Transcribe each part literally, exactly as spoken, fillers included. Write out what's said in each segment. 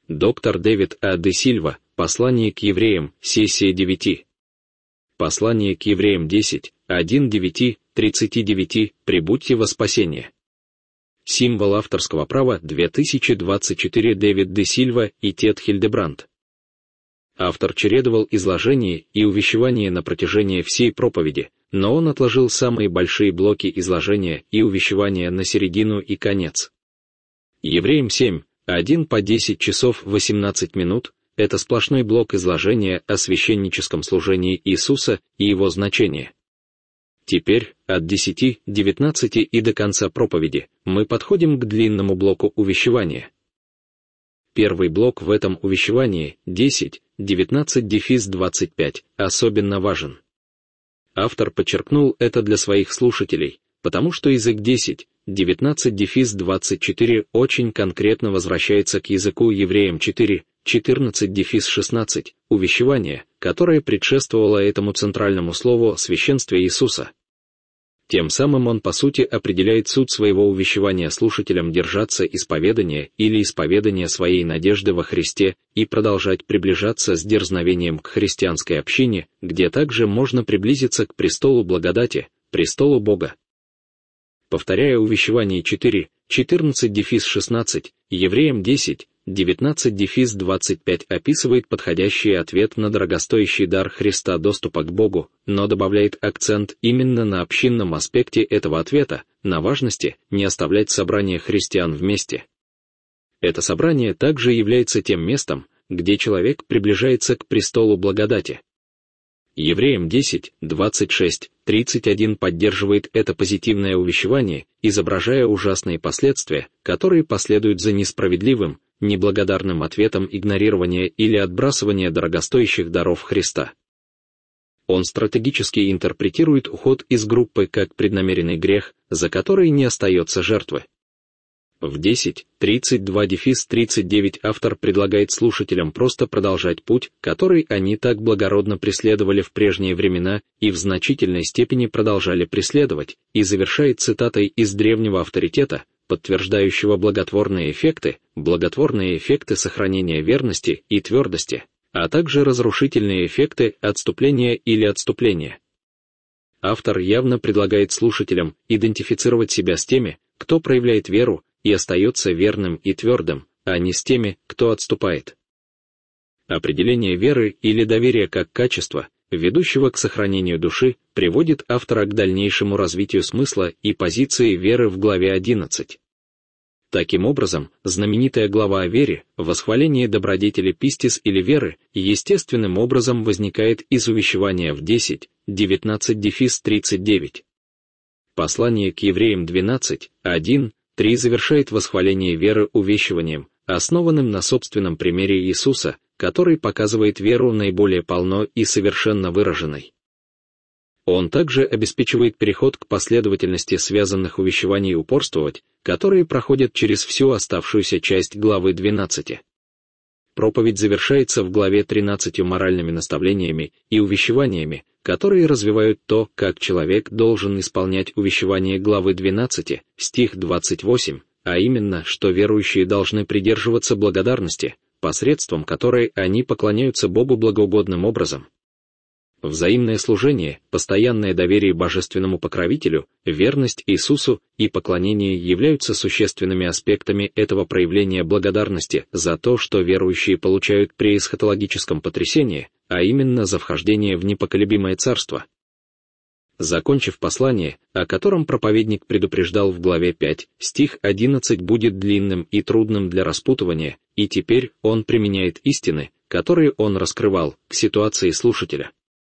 Доктор Дэвид А. де Сильва, Послание к евреям, сессия девять. Послание к евреям десять, один девять, тридцать девять, прибудьте во спасение. Символ авторского права две тысячи двадцать четыре Дэвид де Сильва и Тед Хильдебранд. Автор чередовал изложение и увещевание на протяжении всей проповеди, но он отложил самые большие блоки изложения и увещевания на середину и конец. Евреям семь, один по десять часов восемнадцать минут — это сплошной блок изложения о священническом служении Иисуса и его значении. Теперь, от десяти девятнадцати и до конца проповеди, мы подходим к длинному блоку увещевания. Первый блок в этом увещевании, десять девятнадцать двадцать пять, особенно важен. Автор подчеркнул это для своих слушателей, потому что язык десять девятнадцать двадцать четыре очень конкретно возвращается к языку евреям четыре четырнадцать шестнадцать, увещевание, которое предшествовало этому центральному слову о священстве Иисуса. Тем самым он по сути определяет суть своего увещевания слушателям держаться исповедания или исповедания своей надежды во Христе и продолжать приближаться с дерзновением к христианской общине, где также можно приблизиться к престолу благодати, престолу Бога. Повторяя увещевание четыре четырнадцать шестнадцать, евреям десять девятнадцать двадцать пять описывает подходящий ответ на дорогостоящий дар Христа доступа к Богу, но добавляет акцент именно на общинном аспекте этого ответа, на важности не оставлять собрание христиан вместе. Это собрание также является тем местом, где человек приближается к престолу благодати. Евреям десять двадцать шесть тридцать один поддерживает это позитивное увещевание, изображая ужасные последствия, которые последуют за несправедливым, неблагодарным ответом игнорирования или отбрасывания дорогостоящих даров Христа. Он стратегически интерпретирует уход из группы как преднамеренный грех, за который не остается жертвы. В десять тридцать два тридцать девять автор предлагает слушателям просто продолжать путь, который они так благородно преследовали в прежние времена и в значительной степени продолжали преследовать, и завершает цитатой из древнего авторитета, подтверждающего благотворные эффекты, благотворные эффекты сохранения верности и твердости, а также разрушительные эффекты отступления или отступления. Автор явно предлагает слушателям идентифицировать себя с теми, кто проявляет веру и остается верным и твердым, а не с теми, кто отступает. Определение веры или доверия как качества, ведущего к сохранению души, приводит автора к дальнейшему развитию смысла и позиции веры в главе одиннадцать. Таким образом, знаменитая глава о вере, восхваление добродетели пистис или веры, естественным образом возникает из увещевания в десять девятнадцать тридцать девять. Послание к евреям двенадцать один три завершает восхваление веры увещеванием, основанным на собственном примере Иисуса, который показывает веру наиболее полно и совершенно выраженной. Он также обеспечивает переход к последовательности связанных увещеваний упорствовать, которые проходят через всю оставшуюся часть главы двенадцать. Проповедь завершается в главе тринадцатью моральными наставлениями и увещеваниями, которые развивают то, как человек должен исполнять увещевание главы двенадцать, стих двадцать восемь, а именно, что верующие должны придерживаться благодарности, посредством которой они поклоняются Богу благоугодным образом. Взаимное служение, постоянное доверие божественному покровителю, верность Иисусу и поклонение являются существенными аспектами этого проявления благодарности за то, что верующие получают при эсхатологическом потрясении, а именно за вхождение в непоколебимое царство. Закончив послание, о котором проповедник предупреждал в главе пять, стих одиннадцать будет длинным и трудным для распутывания, и теперь он применяет истины, которые он раскрывал, к ситуации слушателя.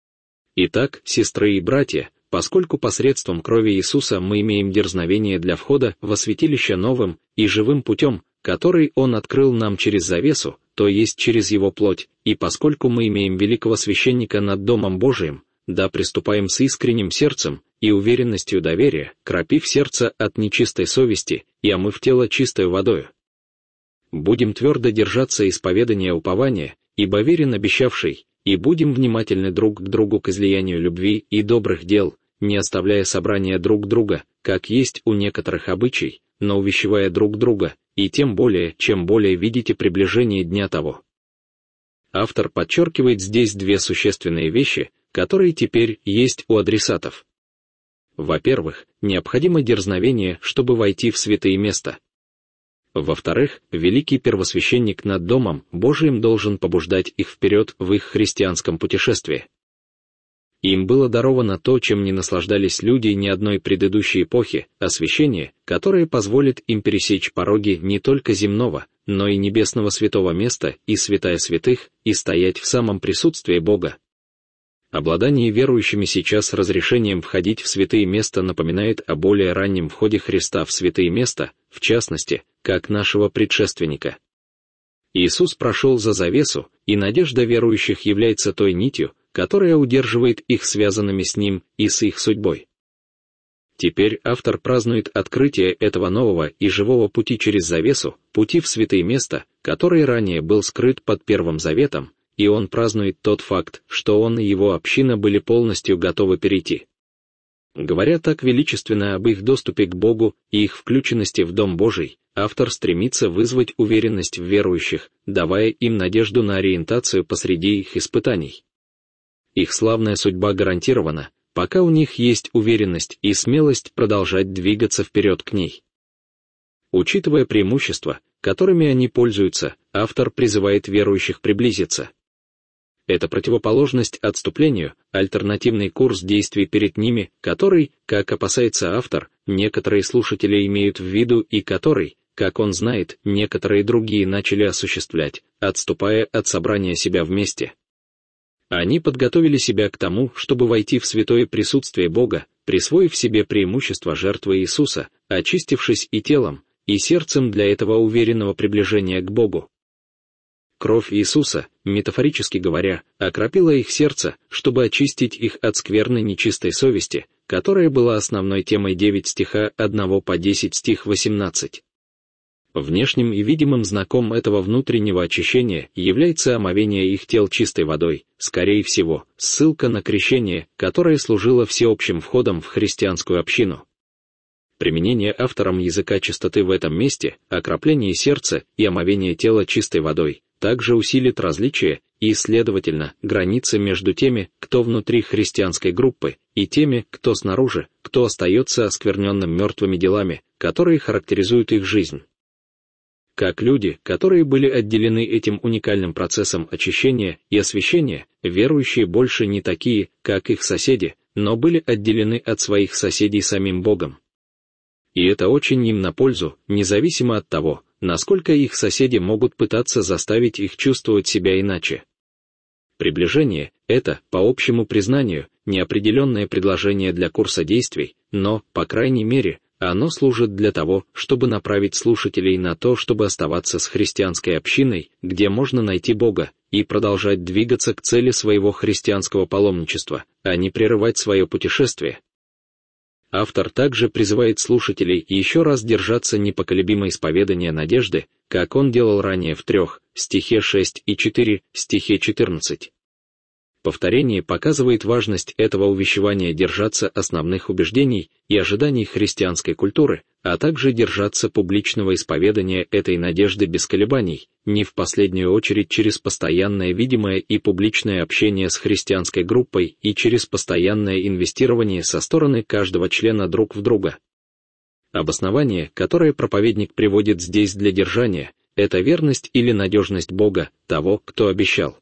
Итак, сестры и братья, поскольку посредством крови Иисуса мы имеем дерзновение для входа во святилище новым и живым путем, который Он открыл нам через завесу, то есть через Его плоть, и поскольку мы имеем великого священника над Домом Божиим, да приступаем с искренним сердцем и уверенностью доверия, кропив сердце от нечистой совести и омыв тело чистой водою. Будем твердо держаться исповедания упования, ибо верен обещавший, и будем внимательны друг к другу к излиянию любви и добрых дел, не оставляя собрания друг друга, как есть у некоторых обычай, но увещевая друг друга, и тем более, чем более видите приближение дня того». Автор подчеркивает здесь две существенные вещи, которые теперь есть у адресатов. Во-первых, необходимо дерзновение, чтобы войти в святые места. Во-вторых, великий первосвященник над Домом Божиим должен побуждать их вперед в их христианском путешествии. Им было даровано то, чем не наслаждались люди ни одной предыдущей эпохи, освящение, которое позволит им пересечь пороги не только земного, но и небесного святого места и святая святых, и стоять в самом присутствии Бога. Обладание верующими сейчас разрешением входить в святые места напоминает о более раннем входе Христа в святые места, в частности, как нашего предшественника. Иисус прошел за завесу, и надежда верующих является той нитью, которая удерживает их связанными с Ним и с их судьбой. Теперь автор празднует открытие этого нового и живого пути через завесу, пути в святые места, который ранее был скрыт под Первым Заветом, и он празднует тот факт, что он и его община были полностью готовы перейти. Говоря так величественно об их доступе к Богу и их включенности в Дом Божий, автор стремится вызвать уверенность в верующих, давая им надежду на ориентацию посреди их испытаний. Их славная судьба гарантирована, пока у них есть уверенность и смелость продолжать двигаться вперед к ней. Учитывая преимущества, которыми они пользуются, автор призывает верующих приблизиться. Это противоположность отступлению, альтернативный курс действий перед ними, который, как опасается автор, некоторые слушатели имеют в виду и который, как он знает, некоторые другие начали осуществлять, отступая от собрания себя вместе. Они подготовили себя к тому, чтобы войти в святое присутствие Бога, присвоив себе преимущество жертвы Иисуса, очистившись и телом, и сердцем для этого уверенного приближения к Богу. Кровь Иисуса, метафорически говоря, окропила их сердце, чтобы очистить их от скверной нечистой совести, которая была основной темой девять стиха один по десять стих восемнадцать. Внешним и видимым знаком этого внутреннего очищения является омовение их тел чистой водой, скорее всего, ссылка на крещение, которое служило всеобщим входом в христианскую общину. Применение автором языка чистоты в этом месте, окропление сердца и омовение тела чистой водой, также усилит различия и, следовательно, границы между теми, кто внутри христианской группы, и теми, кто снаружи, кто остается оскверненным мертвыми делами, которые характеризуют их жизнь. Как люди, которые были отделены этим уникальным процессом очищения и освящения, верующие больше не такие, как их соседи, но были отделены от своих соседей самим Богом. И это очень им на пользу, независимо от того, насколько их соседи могут пытаться заставить их чувствовать себя иначе. Приближение — это, по общему признанию, неопределенное предложение для курса действий, но, по крайней мере, оно служит для того, чтобы направить слушателей на то, чтобы оставаться с христианской общиной, где можно найти Бога, и продолжать двигаться к цели своего христианского паломничества, а не прерывать свое путешествие. Автор также призывает слушателей еще раз держаться непоколебимой исповедания надежды, как он делал ранее в трех, стихе шесть и четыре, стихе четырнадцать. Повторение показывает важность этого увещевания держаться основных убеждений и ожиданий христианской культуры, а также держаться публичного исповедания этой надежды без колебаний, не в последнюю очередь через постоянное видимое и публичное общение с христианской группой и через постоянное инвестирование со стороны каждого члена друг в друга. Обоснование, которое проповедник приводит здесь для держания, это верность или надежность Бога, того, кто обещал.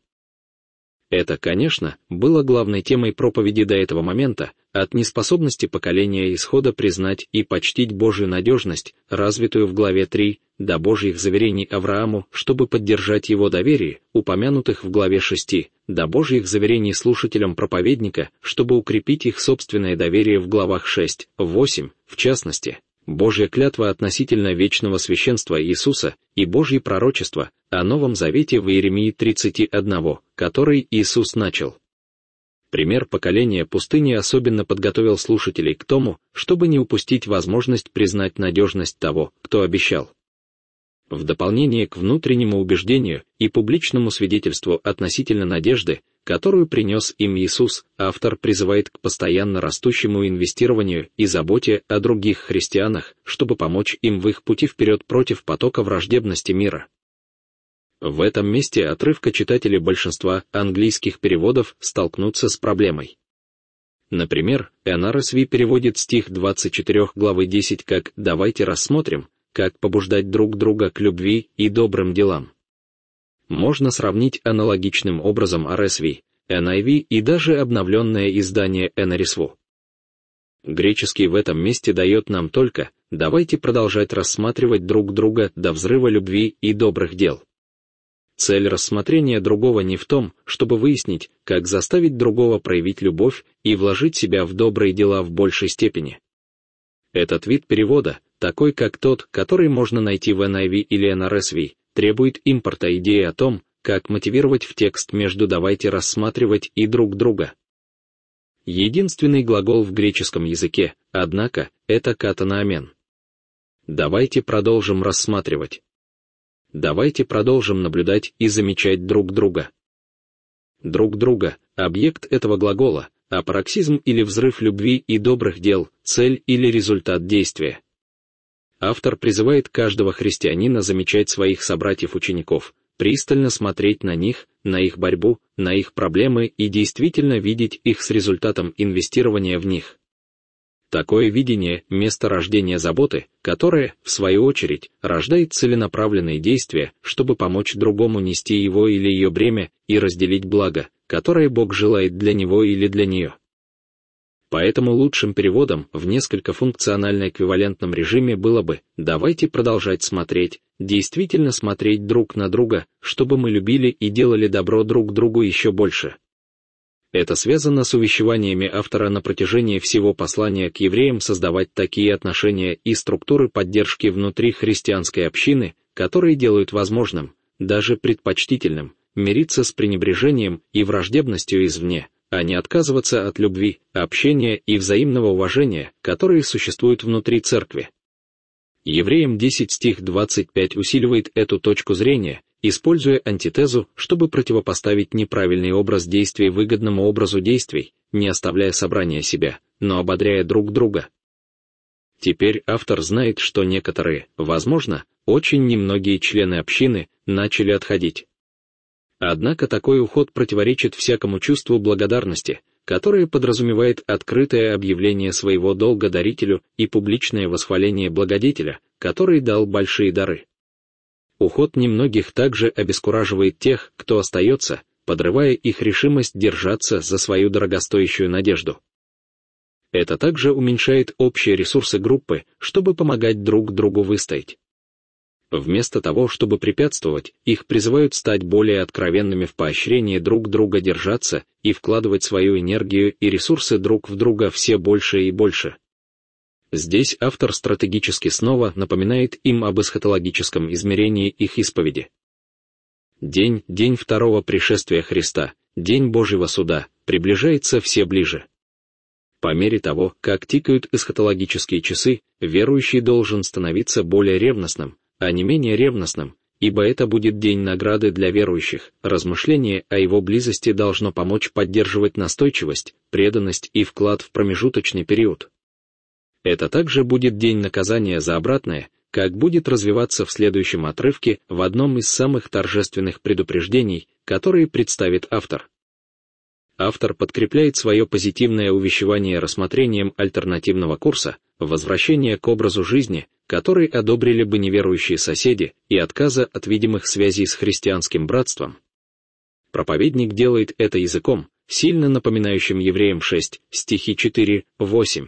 Это, конечно, было главной темой проповеди до этого момента, от неспособности поколения Исхода признать и почтить Божью надежность, развитую в главе три, до Божьих заверений Аврааму, чтобы поддержать его доверие, упомянутых в главе шесть, до Божьих заверений слушателям проповедника, чтобы укрепить их собственное доверие в главах шесть, восемь, в частности. Божья клятва относительно вечного священства Иисуса и Божьи пророчества о Новом Завете в Иеремии тридцать один, который Иисус начал. Пример поколения пустыни особенно подготовил слушателей к тому, чтобы не упустить возможность признать надежность того, кто обещал. В дополнение к внутреннему убеждению и публичному свидетельству относительно надежды, которую принес им Иисус, автор призывает к постоянно растущему инвестированию и заботе о других христианах, чтобы помочь им в их пути вперед против потока враждебности мира. В этом месте отрывка читатели большинства английских переводов столкнутся с проблемой. Например, эн ар эс ви переводит стих двадцать четыре главы десять как «давайте рассмотрим, как побуждать друг друга к любви и добрым делам». Можно сравнить аналогичным образом ар эс ви, эн ай ви и даже обновленное издание эн эр эс ви. Греческий в этом месте дает нам только «давайте продолжать рассматривать друг друга до взрыва любви и добрых дел». Цель рассмотрения другого не в том, чтобы выяснить, как заставить другого проявить любовь и вложить себя в добрые дела в большей степени. Этот вид перевода, такой как тот, который можно найти в эн ай ви или эн ар эс ви, требует импорта идеи о том, как мотивировать в текст между «давайте рассматривать» и «друг друга». Единственный глагол в греческом языке, однако, это катанамен. Давайте продолжим рассматривать. Давайте продолжим наблюдать и замечать друг друга. Друг друга — объект этого глагола, а пароксизм или взрыв любви и добрых дел — цель или результат действия. Автор призывает каждого христианина замечать своих собратьев-учеников, пристально смотреть на них, на их борьбу, на их проблемы и действительно видеть их с результатом инвестирования в них. Такое видение — место рождения заботы, которое, в свою очередь, рождает целенаправленные действия, чтобы помочь другому нести его или ее бремя и разделить благо, которое Бог желает для него или для нее. Поэтому лучшим переводом в несколько функционально-эквивалентном режиме было бы «давайте продолжать смотреть, действительно смотреть друг на друга, чтобы мы любили и делали добро друг другу еще больше». Это связано с увещеваниями автора на протяжении всего послания к евреям создавать такие отношения и структуры поддержки внутри христианской общины, которые делают возможным, даже предпочтительным, мириться с пренебрежением и враждебностью извне, а не отказываться от любви, общения и взаимного уважения, которые существуют внутри церкви. Евреям десять стих двадцать пять усиливает эту точку зрения, используя антитезу, чтобы противопоставить неправильный образ действий выгодному образу действий, не оставляя собрания себя, но ободряя друг друга. Теперь автор знает, что некоторые, возможно, очень немногие члены общины начали отходить. Однако такой уход противоречит всякому чувству благодарности, которое подразумевает открытое объявление своего долга дарителю и публичное восхваление благодетеля, который дал большие дары. Уход немногих также обескураживает тех, кто остается, подрывая их решимость держаться за свою дорогостоящую надежду. Это также уменьшает общие ресурсы группы, чтобы помогать друг другу выстоять. Вместо того, чтобы препятствовать, их призывают стать более откровенными в поощрении друг друга держаться и вкладывать свою энергию и ресурсы друг в друга все больше и больше. Здесь автор стратегически снова напоминает им об эсхатологическом измерении их исповеди. День, день второго пришествия Христа, день Божьего суда, приближается все ближе. По мере того, как тикают эсхатологические часы, верующий должен становиться более ревностным, а не менее ревностным, ибо это будет день награды для верующих. Размышление о его близости должно помочь поддерживать настойчивость, преданность и вклад в промежуточный период. Это также будет день наказания за обратное, как будет развиваться в следующем отрывке в одном из самых торжественных предупреждений, которые представит автор. Автор подкрепляет свое позитивное увещевание рассмотрением альтернативного курса, возвращения к образу жизни, который одобрили бы неверующие соседи, и отказа от видимых связей с христианским братством. Проповедник делает это языком, сильно напоминающим Евреям шесть, стихи четыре, восемь.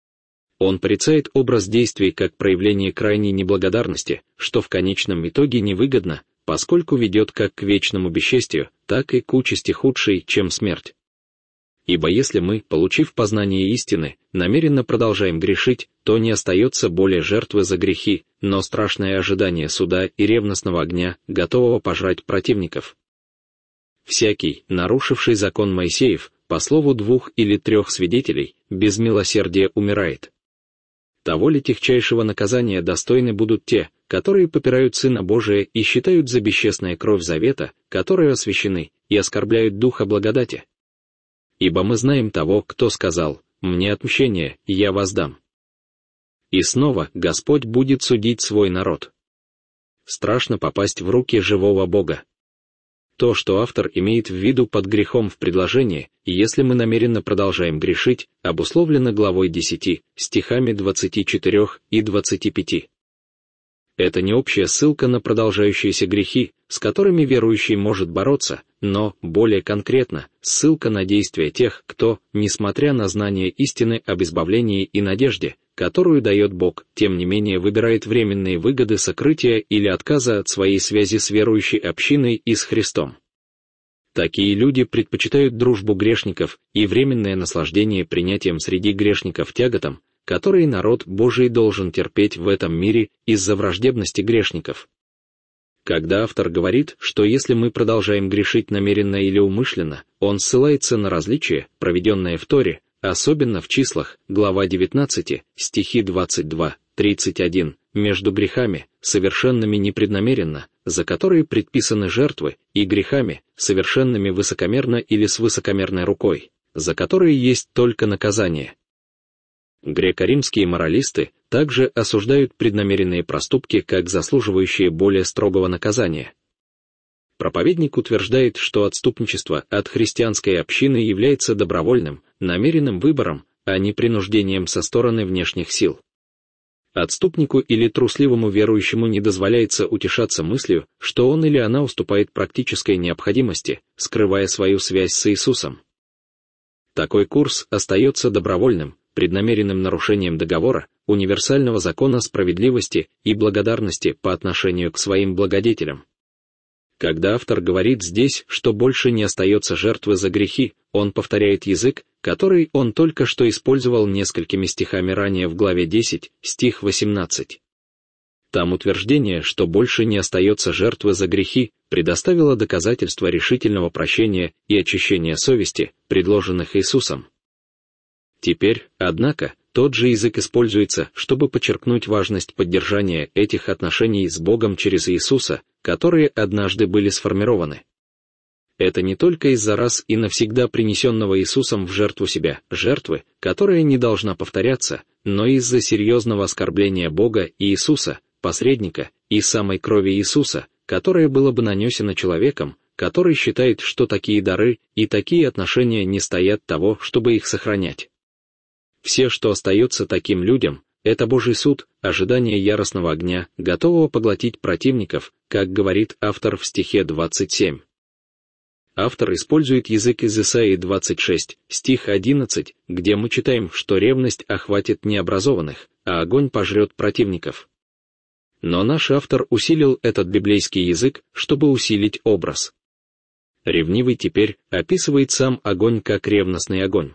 Он порицает образ действий как проявление крайней неблагодарности, что в конечном итоге невыгодно, поскольку ведет как к вечному бесчестию, так и к участи худшей, чем смерть. Ибо если мы, получив познание истины, намеренно продолжаем грешить, то не остается более жертвы за грехи, но страшное ожидание суда и ревностного огня, готового пожрать противников. Всякий, нарушивший закон Моисеев, по слову двух или трех свидетелей, без милосердия умирает. Того ли тягчайшего наказания достойны будут те, которые попирают Сына Божия и считают за бесчестная кровь завета, которой освящены, и оскорбляют Духа благодати. Ибо мы знаем того, кто сказал: «Мне отмщение, я воздам». И снова Господь будет судить свой народ. Страшно попасть в руки живого Бога. То, что автор имеет в виду под грехом в предложении, если мы намеренно продолжаем грешить, обусловлено главой десяти, стихами двадцати четырёх и двадцати пяти. Это не общая ссылка на продолжающиеся грехи, с которыми верующий может бороться, но, более конкретно, ссылка на действия тех, кто, несмотря на знание истины об избавлении и надежде, которую дает Бог, тем не менее выбирает временные выгоды сокрытия или отказа от своей связи с верующей общиной и с Христом. Такие люди предпочитают дружбу грешников и временное наслаждение принятием среди грешников тяготам, которые народ Божий должен терпеть в этом мире из-за враждебности грешников. Когда автор говорит, что если мы продолжаем грешить намеренно или умышленно, он ссылается на различие, проведенное в Торе, особенно в числах, глава девятнадцать, стихи двадцать два тридцать один, между грехами, совершенными непреднамеренно, за которые предписаны жертвы, и грехами, совершенными высокомерно или с высокомерной рукой, за которые есть только наказание. Греко-римские моралисты также осуждают преднамеренные проступки как заслуживающие более строгого наказания. Проповедник утверждает, что отступничество от христианской общины является добровольным, намеренным выбором, а не принуждением со стороны внешних сил. Отступнику или трусливому верующему не дозволяется утешаться мыслью, что он или она уступает практической необходимости, скрывая свою связь с Иисусом. Такой курс остается добровольным, преднамеренным нарушением договора, универсального закона справедливости и благодарности по отношению к своим благодетелям. Когда автор говорит здесь, что больше не остается жертвы за грехи, он повторяет язык, который он только что использовал несколькими стихами ранее в главе десять, стих восемнадцать. Там утверждение, что больше не остается жертвы за грехи, предоставило доказательство решительного прощения и очищения совести, предложенных Иисусом. Теперь, однако, тот же язык используется, чтобы подчеркнуть важность поддержания этих отношений с Богом через Иисуса, которые однажды были сформированы. Это не только из-за раз и навсегда принесенного Иисусом в жертву себя, жертвы, которая не должна повторяться, но из-за серьезного оскорбления Бога и Иисуса, посредника, и самой крови Иисуса, которое было бы нанесено человеком, который считает, что такие дары и такие отношения не стоят того, чтобы их сохранять. Все, что остается таким людям, это Божий суд, ожидание яростного огня, готового поглотить противников, как говорит автор в стихе двадцать семь. Автор использует язык из Исаии двадцать шесть, стих одиннадцать, где мы читаем, что ревность охватит необразованных, а огонь пожрет противников. Но наш автор усилил этот библейский язык, чтобы усилить образ. Ревнивый теперь описывает сам огонь как ревностный огонь.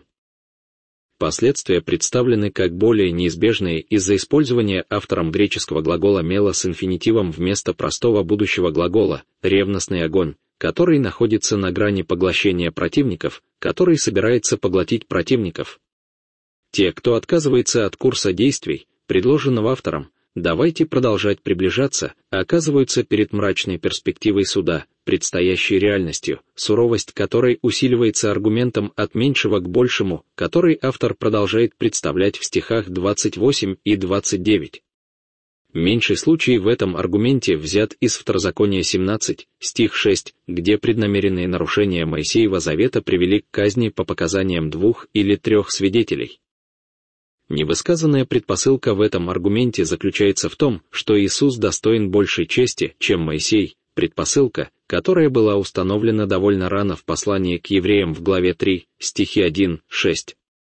Последствия представлены как более неизбежные из-за использования автором греческого глагола мела с инфинитивом вместо простого будущего глагола «ревностный огонь», который находится на грани поглощения противников, который собирается поглотить противников. Те, кто отказывается от курса действий, предложенного автором, давайте продолжать приближаться, оказываются перед мрачной перспективой суда, предстоящей реальностью, суровость которой усиливается аргументом от меньшего к большему, который автор продолжает представлять в стихах двадцать восемь и двадцать девять. Меньший случай в этом аргументе взят из Второзакония семнадцать, стих шесть, где преднамеренные нарушения Моисеева завета привели к казни по показаниям двух или трех свидетелей. Невысказанная предпосылка в этом аргументе заключается в том, что Иисус достоин большей чести, чем Моисей, предпосылка, которая была установлена довольно рано в послании к евреям в главе три, стихи один шесть.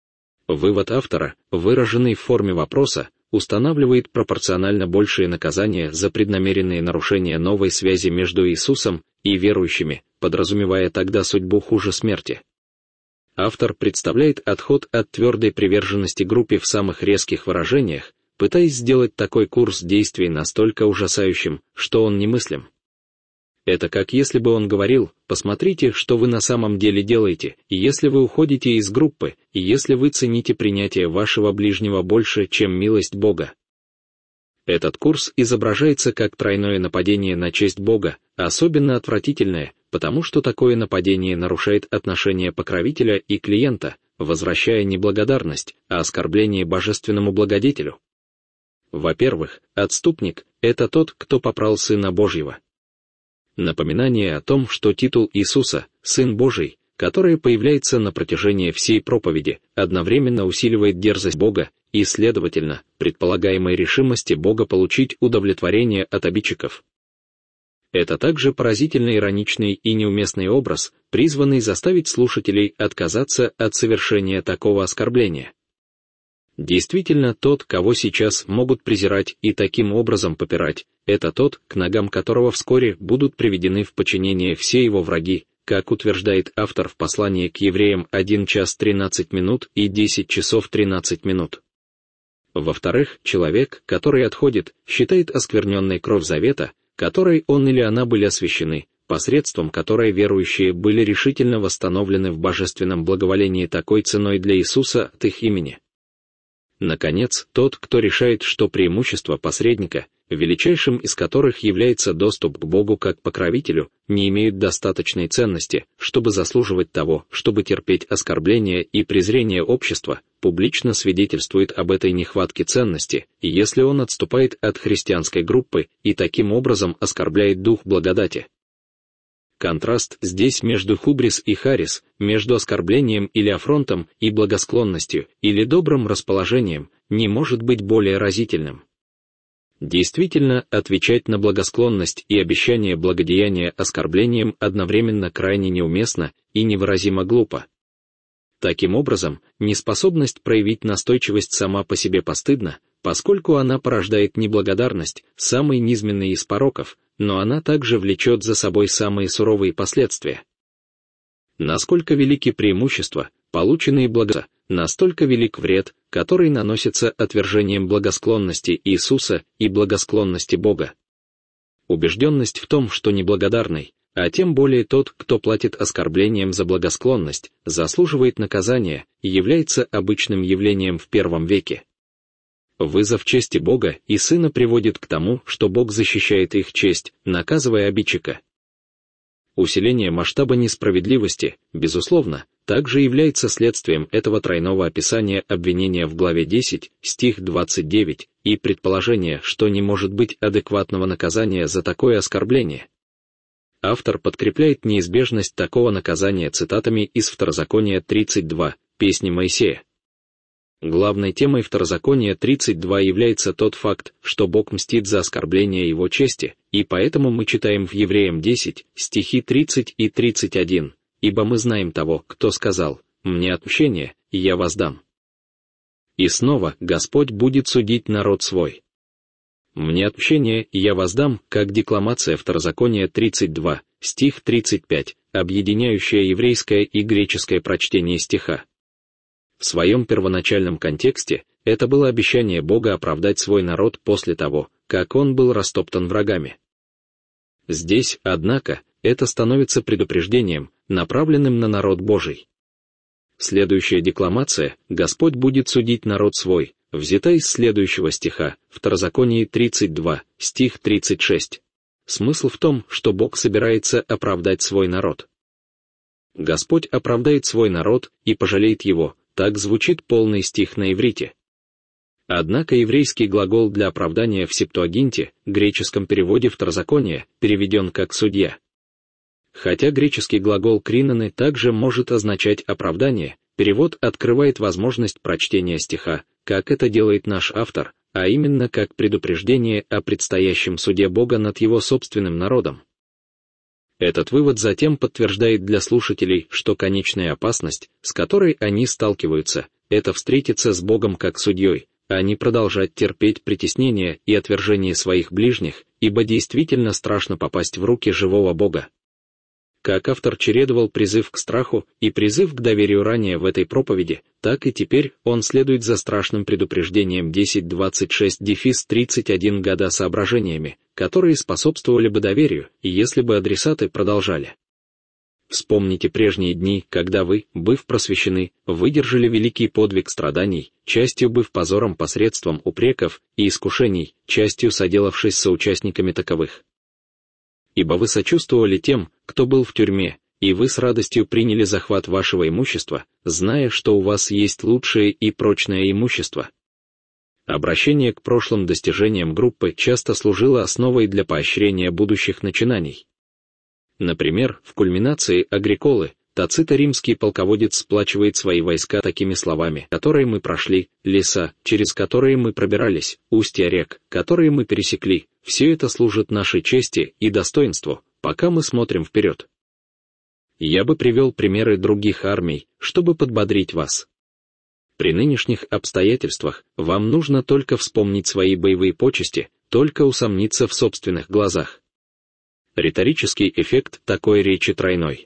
Вывод автора, выраженный в форме вопроса, устанавливает пропорционально большее наказание за преднамеренные нарушения новой связи между Иисусом и верующими, подразумевая тогда судьбу хуже смерти. Автор представляет отход от твердой приверженности группе в самых резких выражениях, пытаясь сделать такой курс действий настолько ужасающим, что он немыслим. Это как если бы он говорил: посмотрите, что вы на самом деле делаете, и если вы уходите из группы, и если вы цените принятие вашего ближнего больше, чем милость Бога. Этот курс изображается как тройное нападение на честь Бога, особенно отвратительное, потому что такое нападение нарушает отношения покровителя и клиента, возвращая не благодарность, а оскорбление божественному благодетелю. Во-первых, отступник — это тот, кто попрал Сына Божьего. Напоминание о том, что титул Иисуса «Сын Божий», который появляется на протяжении всей проповеди, одновременно усиливает дерзость Бога и, следовательно, предполагаемой решимости Бога получить удовлетворение от обидчиков. Это также поразительно ироничный и неуместный образ, призванный заставить слушателей отказаться от совершения такого оскорбления. Действительно, тот, кого сейчас могут презирать и таким образом попирать, это тот, к ногам которого вскоре будут приведены в подчинение все его враги, как утверждает автор в послании к Евреям один час тринадцать минут и десять часов тринадцать минут. Во-вторых, человек, который отходит, считает оскверненной кровь завета, которой он или она были освящены, посредством которой верующие были решительно восстановлены в божественном благоволении такой ценой для Иисуса от их имени. Наконец, тот, кто решает, что преимущество посредника, величайшим из которых является доступ к Богу как покровителю, не имеют достаточной ценности, чтобы заслуживать того, чтобы терпеть оскорбления и презрение общества, публично свидетельствует об этой нехватке ценности, если он отступает от христианской группы и таким образом оскорбляет дух благодати. Контраст здесь между хубрис и харис, между оскорблением или афронтом и благосклонностью, или добрым расположением, не может быть более разительным. Действительно, отвечать на благосклонность и обещание благодеяния оскорблением одновременно крайне неуместно и невыразимо глупо. Таким образом, неспособность проявить настойчивость сама по себе постыдна, поскольку она порождает неблагодарность, самый низменный из пороков, но она также влечет за собой самые суровые последствия. Насколько велики преимущества, полученные благо, настолько велик вред, который наносится отвержением благосклонности Иисуса и благосклонности Бога. Убежденность в том, что неблагодарный, а тем более тот, кто платит оскорблением за благосклонность, заслуживает наказания и является обычным явлением в первом веке. Вызов чести Бога и Сына приводит к тому, что Бог защищает их честь, наказывая обидчика. Усиление масштаба несправедливости, безусловно, также является следствием этого тройного описания обвинения в главе десять, стих двадцать девять, и предположения, что не может быть адекватного наказания за такое оскорбление. Автор подкрепляет неизбежность такого наказания цитатами из Второзакония тридцать два, Песни Моисея. Главной темой Второзакония тридцать два является тот факт, что Бог мстит за оскорбление его чести, и поэтому мы читаем в Евреям десять, стихи тридцать и тридцать один, «Ибо мы знаем того, кто сказал, мне отмщение, и я воздам. И снова Господь будет судить народ свой. Мне отмщение, и я воздам», как декламация Второзакония тридцать два, стих тридцать пять, объединяющая еврейское и греческое прочтение стиха. В своем первоначальном контексте это было обещание Бога оправдать свой народ после того, как он был растоптан врагами. Здесь, однако, это становится предупреждением, направленным на народ Божий. Следующая декламация «Господь будет судить народ свой» взята из следующего стиха, Второзаконие тридцать два, стих тридцать шесть. Смысл в том, что Бог собирается оправдать свой народ. Господь оправдает свой народ и пожалеет его, так звучит полный стих на иврите. Однако еврейский глагол для оправдания в Септуагинте, греческом переводе Второзакония, переведен как «судья». Хотя греческий глагол кринаны также может означать оправдание, перевод открывает возможность прочтения стиха, как это делает наш автор, а именно как предупреждение о предстоящем суде Бога над его собственным народом. Этот вывод затем подтверждает для слушателей, что конечная опасность, с которой они сталкиваются, это встретиться с Богом как судьей, а не продолжать терпеть притеснение и отвержение своих ближних, ибо действительно страшно попасть в руки живого Бога. Как автор чередовал призыв к страху и призыв к доверию ранее в этой проповеди, так и теперь он следует за страшным предупреждением десять двадцать шесть тридцать один года соображениями, которые способствовали бы доверию, если бы адресаты продолжали. Вспомните прежние дни, когда вы, быв просвещены, выдержали великий подвиг страданий, частью быв позором посредством упреков и искушений, частью соделавшись соучастниками таковых. ибо вы сочувствовали тем, кто был в тюрьме, и вы с радостью приняли захват вашего имущества, зная, что у вас есть лучшее и прочное имущество. Обращение к прошлым достижениям группы часто служило основой для поощрения будущих начинаний. Например, в кульминации Агриколы Тацит, римский полководец, сплачивает свои войска такими словами: которые мы прошли, леса, через которые мы пробирались, устья рек, которые мы пересекли, все это служит нашей чести и достоинству, пока мы смотрим вперед. Я бы привел примеры других армий, чтобы подбодрить вас. При нынешних обстоятельствах вам нужно только вспомнить свои боевые почести, только усомниться в собственных глазах. Риторический эффект такой речи тройной.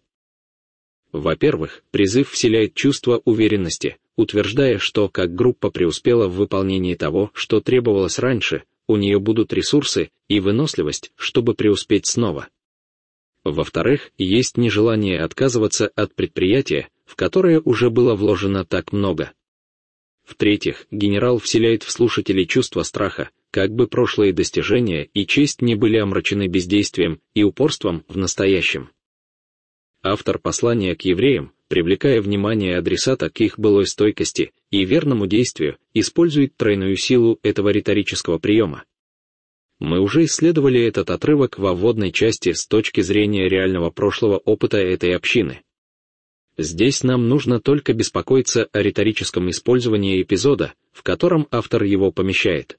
Во-первых, призыв вселяет чувство уверенности, утверждая, что как группа преуспела в выполнении того, что требовалось раньше, у нее будут ресурсы и выносливость, чтобы преуспеть снова. Во-вторых, есть нежелание отказываться от предприятия, в которое уже было вложено так много. В-третьих, генерал вселяет в слушателей чувство страха, как бы прошлые достижения и честь не были омрачены бездействием и упорством в настоящем. Автор послания к евреям, привлекая внимание адресата к их былой стойкости и верному действию, использует тройную силу этого риторического приема. Мы уже исследовали этот отрывок во вводной части с точки зрения реального прошлого опыта этой общины. Здесь нам нужно только беспокоиться о риторическом использовании эпизода, в котором автор его помещает.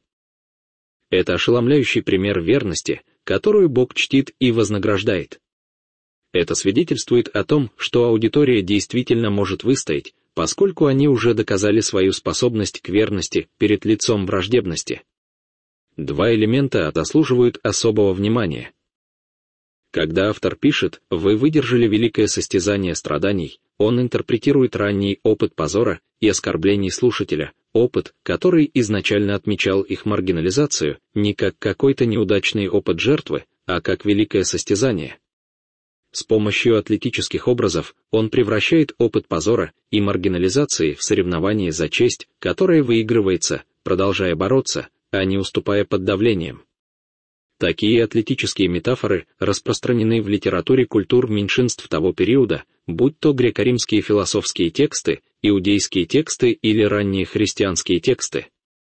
Это ошеломляющий пример верности, которую Бог чтит и вознаграждает. Это свидетельствует о том, что аудитория действительно может выстоять, поскольку они уже доказали свою способность к верности перед лицом враждебности. Два элемента заслуживают особого внимания. Когда автор пишет «Вы выдержали великое состязание страданий», он интерпретирует ранний опыт позора и оскорблений слушателя, опыт, который изначально отмечал их маргинализацию, не как какой-то неудачный опыт жертвы, а как великое состязание. С помощью атлетических образов он превращает опыт позора и маргинализации в соревнование за честь, которое выигрывается, продолжая бороться, а не уступая под давлением. Такие атлетические метафоры распространены в литературе культур меньшинств того периода, будь то греко-римские философские тексты, иудейские тексты или ранние христианские тексты.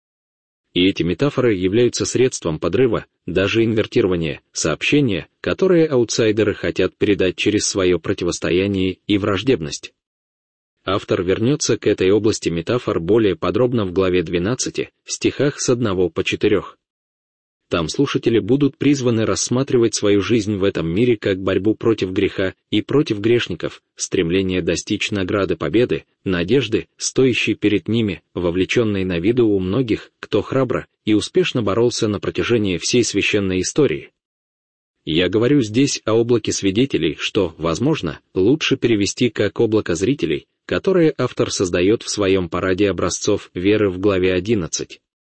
И эти метафоры являются средством подрыва, даже инвертирования, сообщения, которые аутсайдеры хотят передать через свое противостояние и враждебность. Автор вернется к этой области метафор более подробно в главе двенадцати, стихах с одного по четырех. Там слушатели будут призваны рассматривать свою жизнь в этом мире как борьбу против греха и против грешников, стремление достичь награды победы, надежды, стоящей перед ними, вовлеченной на виду у многих, кто храбро и успешно боролся на протяжении всей священной истории. Я говорю здесь о облаке свидетелей, что, возможно, лучше перевести как облако зрителей, которое автор создает в своем параде образцов веры в главе одиннадцать.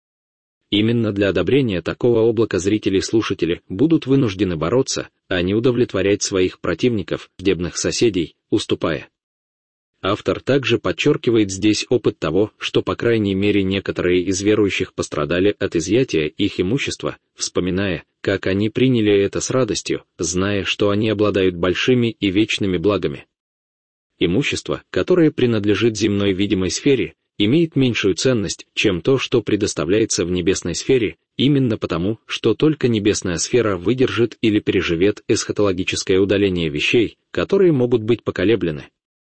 Именно для одобрения такого облака зрители-слушатели будут вынуждены бороться, а не удовлетворять своих противников, враждебных соседей, уступая. Автор также подчеркивает здесь опыт того, что по крайней мере некоторые из верующих пострадали от изъятия их имущества, вспоминая, как они приняли это с радостью, зная, что они обладают большими и вечными благами. Имущество, которое принадлежит земной видимой сфере, имеет меньшую ценность, чем то, что предоставляется в небесной сфере, именно потому, что только небесная сфера выдержит или переживет эсхатологическое удаление вещей, которые могут быть поколеблены.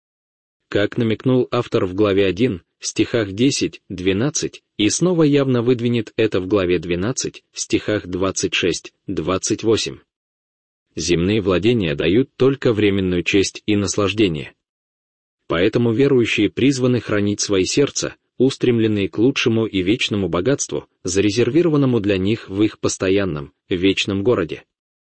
Как намекнул автор в главе один, стихах десять двенадцать, и снова явно выдвинет это в главе двенадцать, стихах двадцать шесть двадцать восемь. Земные владения дают только временную честь и наслаждение. Поэтому верующие призваны хранить свои сердца, устремленные к лучшему и вечному богатству, зарезервированному для них в их постоянном, вечном городе.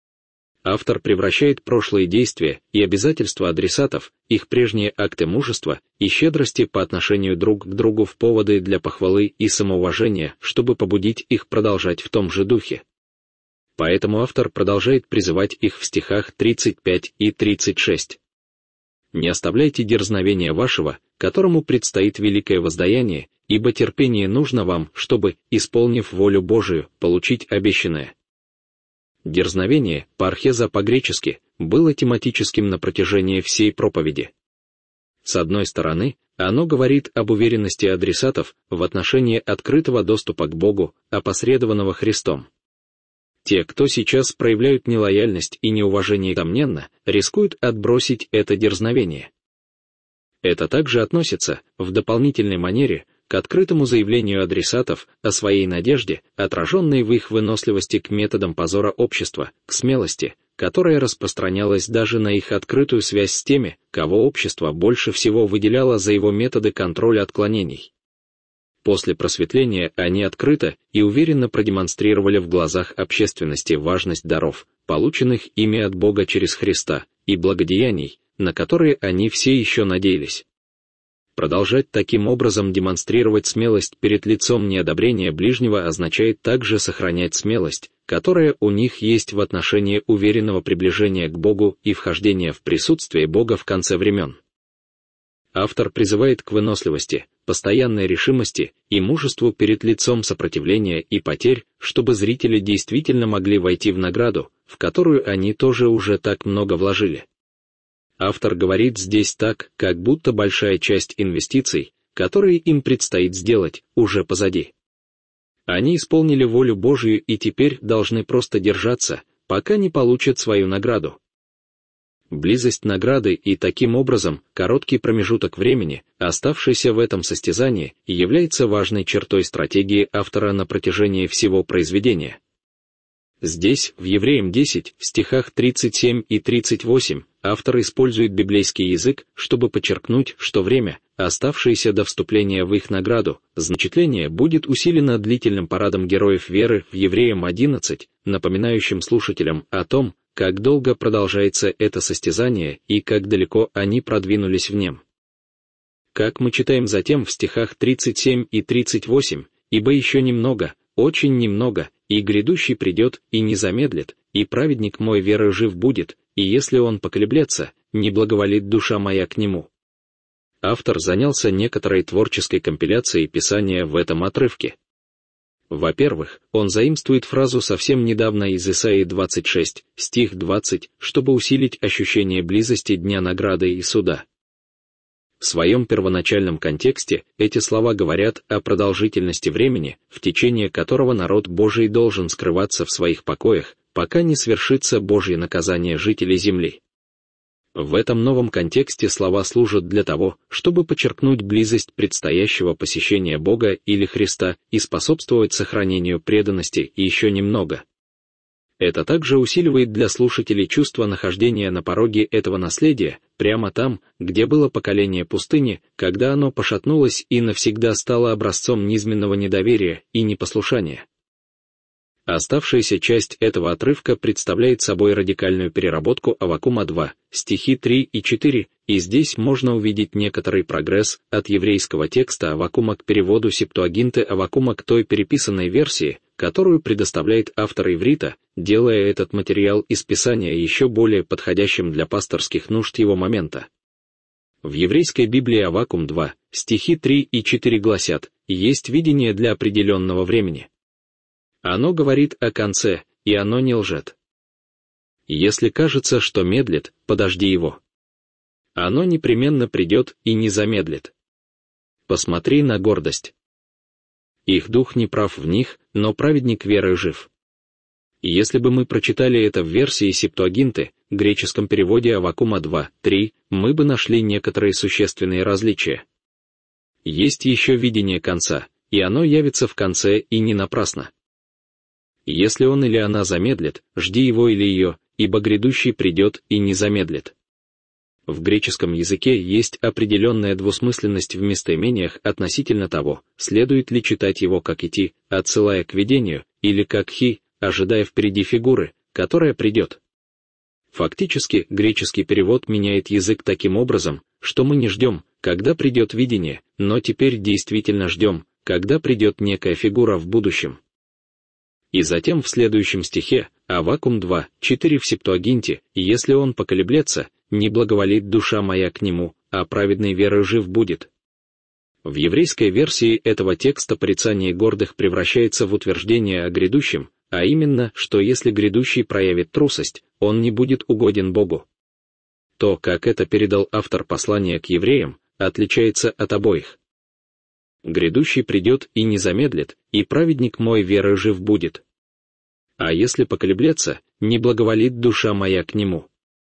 Автор превращает прошлые действия и обязательства адресатов, их прежние акты мужества и щедрости по отношению друг к другу в поводы для похвалы и самоуважения, чтобы побудить их продолжать в том же духе. Поэтому автор продолжает призывать их в стихах тридцать пять и тридцать шесть. «Не оставляйте дерзновения вашего, которому предстоит великое воздаяние, ибо терпение нужно вам, чтобы, исполнив волю Божию, получить обещанное». Дерзновение, пархеза по-гречески, было тематическим на протяжении всей проповеди. С одной стороны, оно говорит об уверенности адресатов в отношении открытого доступа к Богу, опосредованного Христом. Те, кто сейчас проявляют нелояльность и неуважение, несомненно, рискуют отбросить это дерзновение. Это также относится, в дополнительной манере, к открытому заявлению адресатов о своей надежде, отраженной в их выносливости к методам позора общества, к смелости, которая распространялась даже на их открытую связь с теми, кого общество больше всего выделяло за его методы контроля отклонений. После просветления они открыто и уверенно продемонстрировали в глазах общественности важность даров, полученных ими от Бога через Христа, и благодеяний, на которые они все еще надеялись. Продолжать таким образом демонстрировать смелость перед лицом неодобрения ближнего означает также сохранять смелость, которая у них есть в отношении уверенного приближения к Богу и вхождения в присутствие Бога в конце времен. Автор призывает к выносливости, постоянной решимости и мужеству перед лицом сопротивления и потерь, чтобы зрители действительно могли войти в награду, в которую они тоже уже так много вложили. Автор говорит здесь так, как будто большая часть инвестиций, которые им предстоит сделать, уже позади. Они исполнили волю Божию и теперь должны просто держаться, пока не получат свою награду. Близость награды и таким образом короткий промежуток времени, оставшийся в этом состязании, является важной чертой стратегии автора на протяжении всего произведения. Здесь, в Евреям десять, в стихах тридцать семь и тридцать восемь, автор использует библейский язык, чтобы подчеркнуть, что время, оставшееся до вступления в их награду, значение будет усилено длительным парадом героев веры в Евреям одиннадцать, напоминающим слушателям о том, как долго продолжается это состязание и как далеко они продвинулись в нем. Как мы читаем затем в стихах тридцать семь и тридцать восемь, «Ибо еще немного, очень немного, и грядущий придет, и не замедлит, и праведник мой верою жив будет, и если он поколеблется, не благоволит душа моя к нему». Автор занялся некоторой творческой компиляцией Писания в этом отрывке. Во-первых, он заимствует фразу совсем недавно из Исаии двадцать шесть, стих двадцать, чтобы усилить ощущение близости Дня награды и суда. В своем первоначальном контексте эти слова говорят о продолжительности времени, в течение которого народ Божий должен скрываться в своих покоях, пока не свершится Божье наказание жителей земли. В этом новом контексте слова служат для того, чтобы подчеркнуть близость предстоящего посещения Бога или Христа и способствовать сохранению преданности и еще немного. Это также усиливает для слушателей чувство нахождения на пороге этого наследия, прямо там, где было поколение пустыни, когда оно пошатнулось и навсегда стало образцом низменного недоверия и непослушания. Оставшаяся часть этого отрывка представляет собой радикальную переработку Аввакума два, стихи три и четыре, и здесь можно увидеть некоторый прогресс от еврейского текста Аввакума к переводу Септуагинты Аввакума к той переписанной версии, которую предоставляет автор иврита, делая этот материал из Писания еще более подходящим для пасторских нужд его момента. В еврейской Библии Аввакум два, стихи три и четыре гласят: «Есть видение для определенного времени. Оно говорит о конце, и оно не лжет. Если кажется, что медлит, подожди его. Оно непременно придет и не замедлит. Посмотри на гордость. Их дух не прав в них, но праведник верой жив». Если бы мы прочитали это в версии Септуагинты, греческом переводе Аввакума два, три, мы бы нашли некоторые существенные различия. Есть еще видение конца, и оно явится в конце и не напрасно. Если он или она замедлит, жди его или ее, ибо грядущий придет и не замедлит. В греческом языке есть определенная двусмысленность в местоимениях относительно того, следует ли читать его как идти, отсылая к видению, или как хи, ожидая впереди фигуры, которая придет. Фактически, греческий перевод меняет язык таким образом, что мы не ждем, когда придет видение, но теперь действительно ждем, когда придет некая фигура в будущем. И затем в следующем стихе, Аввакум два, четыре в Септуагинте, «Если он поколеблется, не благоволит душа моя к нему, а праведный верой жив будет». В еврейской версии этого текста порицание гордых превращается в утверждение о грядущем, а именно, что если грядущий проявит трусость, он не будет угоден Богу. То, как это передал автор послания к евреям, отличается от обоих. Грядущий придет и не замедлит, и праведник мой верой жив будет. А если поколеблется, не благоволит душа моя к нему.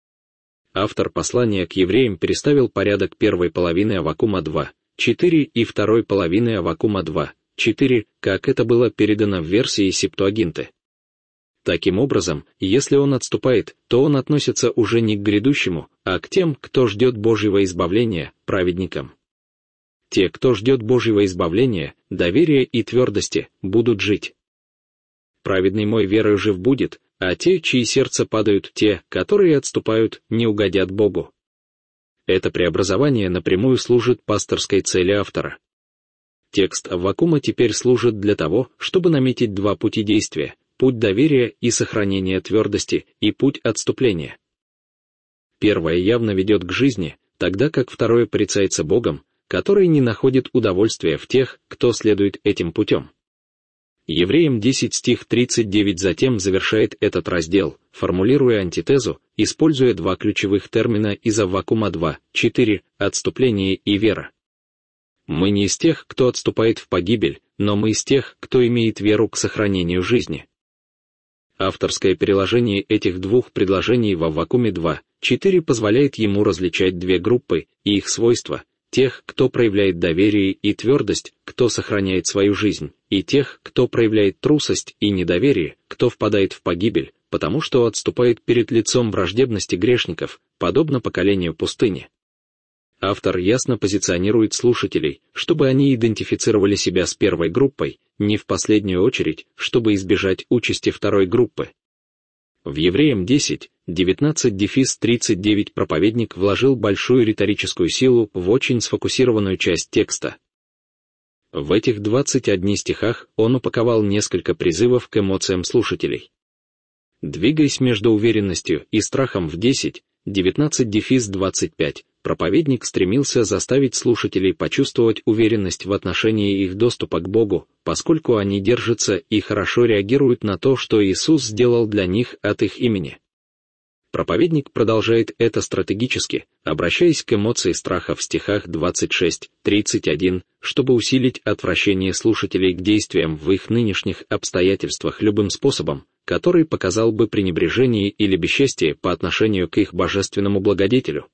Автор послания к евреям переставил порядок первой половины Аввакума два, четыре и второй половины Аввакума два, четыре, как это было передано в версии Септуагинты. Таким образом, если он отступает, то он относится уже не к грядущему, а к тем, кто ждет Божьего избавления, праведникам. Те, кто ждет Божьего избавления, доверия и твердости, будут жить. Праведный мой верою жив будет, а те, чьи сердца падают, те, которые отступают, не угодят Богу. Это преобразование напрямую служит пасторской цели автора. Текст Аввакума теперь служит для того, чтобы наметить два пути действия: путь доверия и сохранения твердости, и путь отступления. Первое явно ведет к жизни, тогда как второе порицается Богом, который не находит удовольствия в тех, кто следует этим путем. Евреям десять стих тридцать девять затем завершает этот раздел, формулируя антитезу, используя два ключевых термина из Аввакума два, четыре, отступление и вера. Мы не из тех, кто отступает в погибель, но мы из тех, кто имеет веру к сохранению жизни. Авторское переложение этих двух предложений в Аввакуме два, четыре позволяет ему различать две группы и их свойства: тех, кто проявляет доверие и твердость, кто сохраняет свою жизнь, и тех, кто проявляет трусость и недоверие, кто впадает в погибель, потому что отступает перед лицом враждебности грешников, подобно поколению пустыни. Автор ясно позиционирует слушателей, чтобы они идентифицировали себя с первой группой, не в последнюю очередь, чтобы избежать участи второй группы. В Евреям десять, девятнадцать тридцать девять проповедник вложил большую риторическую силу в очень сфокусированную часть текста. В этих двадцати одних стихах он упаковал несколько призывов к эмоциям слушателей. Двигаясь между уверенностью и страхом в десять, девятнадцать двадцать пять, проповедник стремился заставить слушателей почувствовать уверенность в отношении их доступа к Богу, поскольку они держатся и хорошо реагируют на то, что Иисус сделал для них от их имени. Проповедник продолжает это стратегически, обращаясь к эмоции страха в стихах двадцать шесть тридцать один, чтобы усилить отвращение слушателей к действиям в их нынешних обстоятельствах любым способом, который показал бы пренебрежение или бесчестие по отношению к их божественному благодетелю.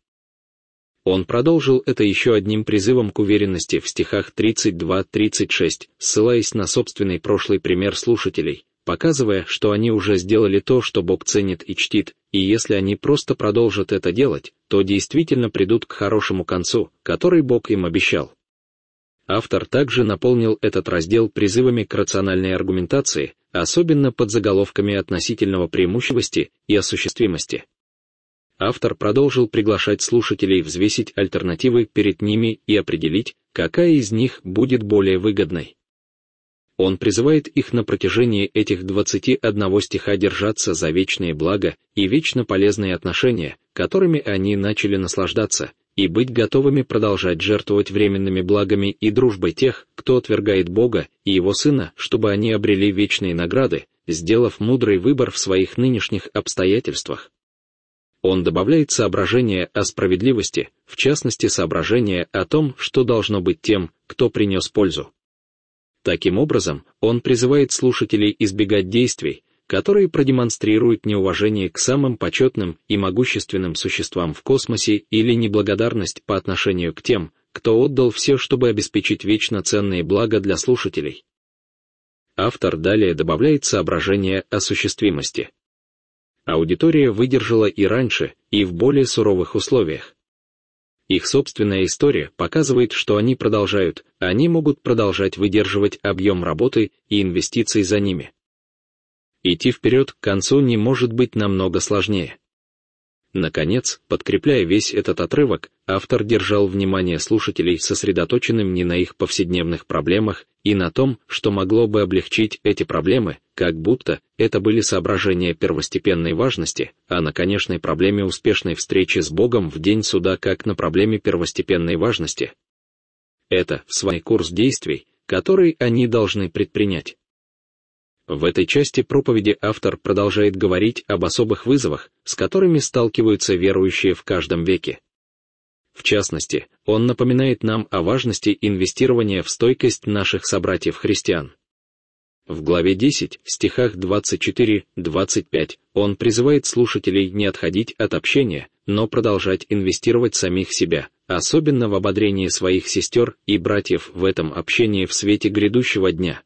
Он продолжил это еще одним призывом к уверенности в стихах тридцать два тридцать шесть, ссылаясь на собственный прошлый пример слушателей, показывая, что они уже сделали то, что Бог ценит и чтит, и если они просто продолжат это делать, то действительно придут к хорошему концу, который Бог им обещал. Автор также наполнил этот раздел призывами к рациональной аргументации, особенно под заголовками относительного преимущества и осуществимости. Автор продолжил приглашать слушателей взвесить альтернативы перед ними и определить, какая из них будет более выгодной. Он призывает их на протяжении этих двадцати одного стиха держаться за вечные блага и вечно полезные отношения, которыми они начали наслаждаться, и быть готовыми продолжать жертвовать временными благами и дружбой тех, кто отвергает Бога и Его Сына, чтобы они обрели вечные награды, сделав мудрый выбор в своих нынешних обстоятельствах. Он добавляет соображения о справедливости, в частности соображения о том, что должно быть тем, кто принес пользу. Таким образом, он призывает слушателей избегать действий, которые продемонстрируют неуважение к самым почетным и могущественным существам в космосе или неблагодарность по отношению к тем, кто отдал все, чтобы обеспечить вечно ценные блага для слушателей. Автор далее добавляет соображения о осуществимости. Аудитория выдержала и раньше, и в более суровых условиях. Их собственная история показывает, что они продолжают, они могут продолжать выдерживать объем работы и инвестиций за ними. Идти вперед к концу не может быть намного сложнее. Наконец, подкрепляя весь этот отрывок, автор держал внимание слушателей сосредоточенным не на их повседневных проблемах и на том, что могло бы облегчить эти проблемы, как будто это были соображения первостепенной важности, а на конечной проблеме успешной встречи с Богом в день суда как на проблеме первостепенной важности. Это свой курс действий, который они должны предпринять. В этой части проповеди автор продолжает говорить об особых вызовах, с которыми сталкиваются верующие в каждом веке. В частности, он напоминает нам о важности инвестирования в стойкость наших собратьев-христиан. В главе десять, стихах двадцать четыре — двадцать пять, он призывает слушателей не отходить от общения, но продолжать инвестировать самих себя, особенно в ободрение своих сестер и братьев в этом общении в свете грядущего дня.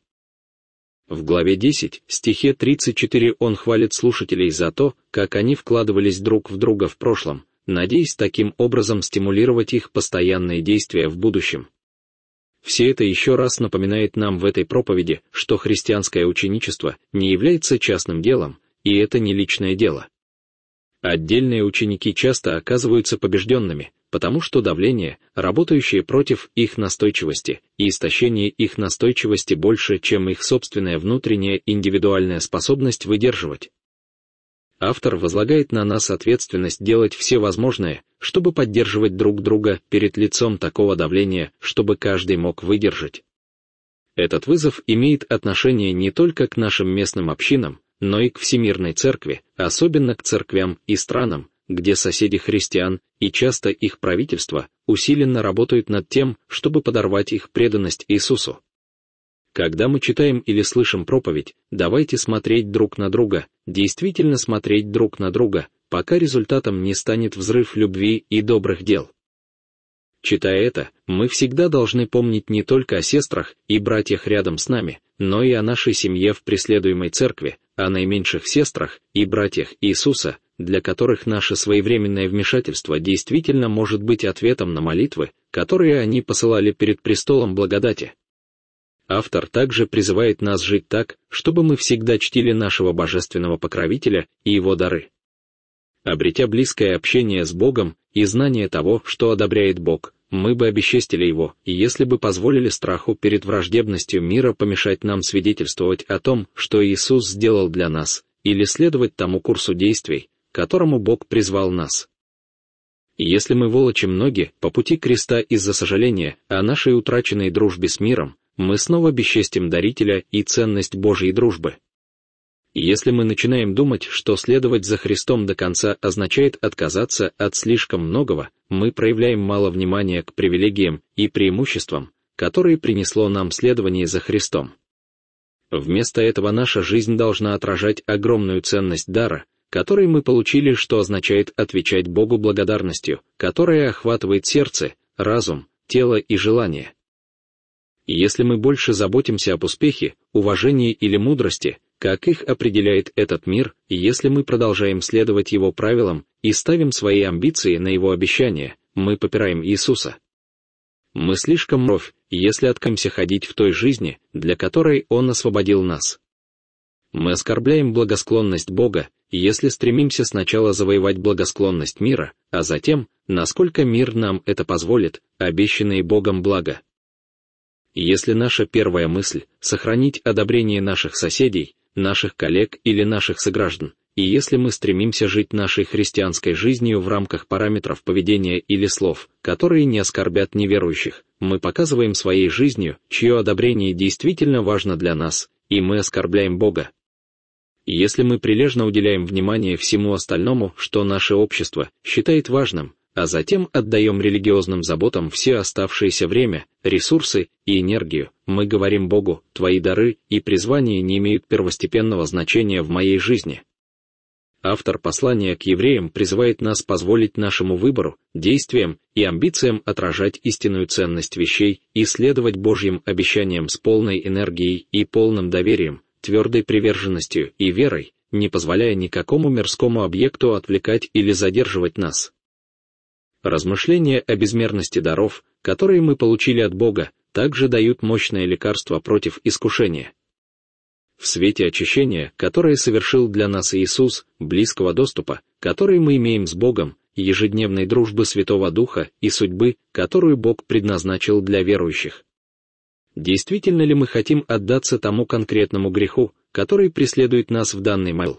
В главе десять, стихе тридцать четыре он хвалит слушателей за то, как они вкладывались друг в друга в прошлом, надеясь таким образом стимулировать их постоянные действия в будущем. Все это еще раз напоминает нам в этой проповеди, что христианское ученичество не является частным делом, и это не личное дело. Отдельные ученики часто оказываются побежденными, потому что давление, работающее против их настойчивости, и истощение их настойчивости больше, чем их собственная внутренняя индивидуальная способность выдерживать. Автор возлагает на нас ответственность делать все возможное, чтобы поддерживать друг друга перед лицом такого давления, чтобы каждый мог выдержать. Этот вызов имеет отношение не только к нашим местным общинам, но и к всемирной церкви, особенно к церквям и странам, где соседи христиан, и часто их правительства, усиленно работают над тем, чтобы подорвать их преданность Иисусу. Когда мы читаем или слышим проповедь, давайте смотреть друг на друга, действительно смотреть друг на друга, пока результатом не станет взрыв любви и добрых дел. Читая это, мы всегда должны помнить не только о сестрах и братьях рядом с нами, но и о нашей семье в преследуемой церкви, о наименьших сестрах и братьях Иисуса, для которых наше своевременное вмешательство действительно может быть ответом на молитвы, которые они посылали перед престолом благодати. Автор также призывает нас жить так, чтобы мы всегда чтили нашего божественного покровителя и его дары. Обретя близкое общение с Богом и знание того, что одобряет Бог, мы бы обесчестили его, если бы позволили страху перед враждебностью мира помешать нам свидетельствовать о том, что Иисус сделал для нас, или следовать тому курсу действий, к которому Бог призвал нас. Если мы волочим ноги по пути креста из-за сожаления о нашей утраченной дружбе с миром, мы снова бесчестим дарителя и ценность Божьей дружбы. Если мы начинаем думать, что следовать за Христом до конца означает отказаться от слишком многого, мы проявляем мало внимания к привилегиям и преимуществам, которые принесло нам следование за Христом. Вместо этого наша жизнь должна отражать огромную ценность дара, который мы получили, что означает отвечать Богу благодарностью, которая охватывает сердце, разум, тело и желание. Если мы больше заботимся об успехе, уважении или мудрости, как их определяет этот мир, и если мы продолжаем следовать его правилам и ставим свои амбиции на его обещания, мы попираем Иисуса. Мы слишком ровь, если откажемся ходить в той жизни, для которой Он освободил нас. Мы оскорбляем благосклонность Бога, если стремимся сначала завоевать благосклонность мира, а затем, насколько мир нам это позволит, обещанные Богом блага. Если наша первая мысль — сохранить одобрение наших соседей, наших коллег или наших сограждан, и если мы стремимся жить нашей христианской жизнью в рамках параметров поведения или слов, которые не оскорбят неверующих, мы показываем своей жизнью, чье одобрение действительно важно для нас, и мы оскорбляем Бога. Если мы прилежно уделяем внимание всему остальному, что наше общество считает важным, а затем отдаем религиозным заботам все оставшееся время, ресурсы и энергию, мы говорим Богу: «Твои дары и призвания не имеют первостепенного значения в моей жизни». Автор послания к евреям призывает нас позволить нашему выбору, действиям и амбициям отражать истинную ценность вещей и следовать Божьим обещаниям с полной энергией и полным доверием, твердой приверженностью и верой, не позволяя никакому мирскому объекту отвлекать или задерживать нас. Размышления о безмерности даров, которые мы получили от Бога, также дают мощное лекарство против искушения. В свете очищения, которое совершил для нас Иисус, близкого доступа, который мы имеем с Богом, ежедневной дружбы Святого Духа и судьбы, которую Бог предназначил для верующих. Действительно ли мы хотим отдаться тому конкретному греху, который преследует нас в данный момент?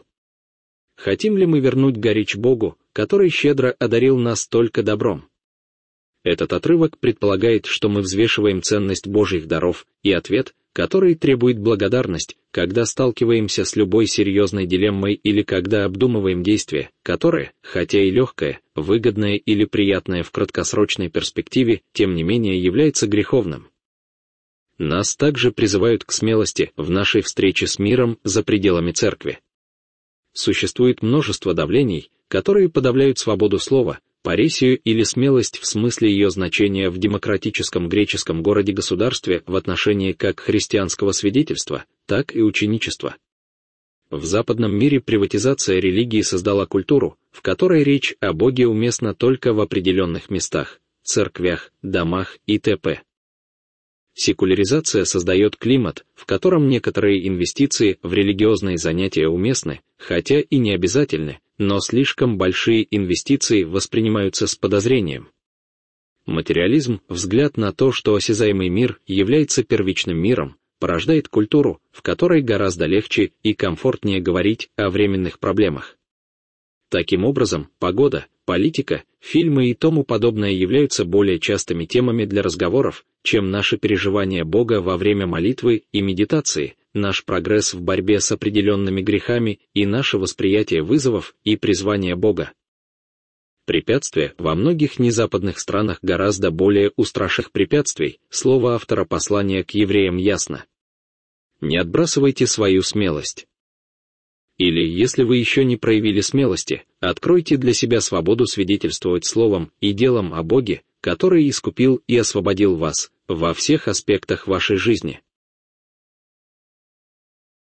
Хотим ли мы вернуть горечь Богу, который щедро одарил нас только добром? Этот отрывок предполагает, что мы взвешиваем ценность Божьих даров, и ответ, который требует благодарность, когда сталкиваемся с любой серьезной дилеммой или когда обдумываем действие, которое, хотя и легкое, выгодное или приятное в краткосрочной перспективе, тем не менее является греховным. Нас также призывают к смелости в нашей встрече с миром за пределами церкви. Существует множество давлений, которые подавляют свободу слова, паресию или смелость в смысле ее значения в демократическом греческом городе-государстве в отношении как христианского свидетельства, так и ученичества. В западном мире приватизация религии создала культуру, в которой речь о Боге уместна только в определенных местах, церквях, домах и т.п. Секуляризация создает климат, в котором некоторые инвестиции в религиозные занятия уместны, хотя и не обязательны, но слишком большие инвестиции воспринимаются с подозрением. Материализм, взгляд на то, что осязаемый мир является первичным миром, порождает культуру, в которой гораздо легче и комфортнее говорить о временных проблемах. Таким образом, погода, политика, фильмы и тому подобное являются более частыми темами для разговоров, чем наши переживания Бога во время молитвы и медитации, наш прогресс в борьбе с определенными грехами и наше восприятие вызовов и призвания Бога. Препятствия во многих незападных странах гораздо более устрашных препятствий, слово автора послания к евреям ясно. Не отбрасывайте свою смелость. Или, если вы еще не проявили смелости, откройте для себя свободу свидетельствовать словом и делом о Боге, который искупил и освободил вас во всех аспектах вашей жизни.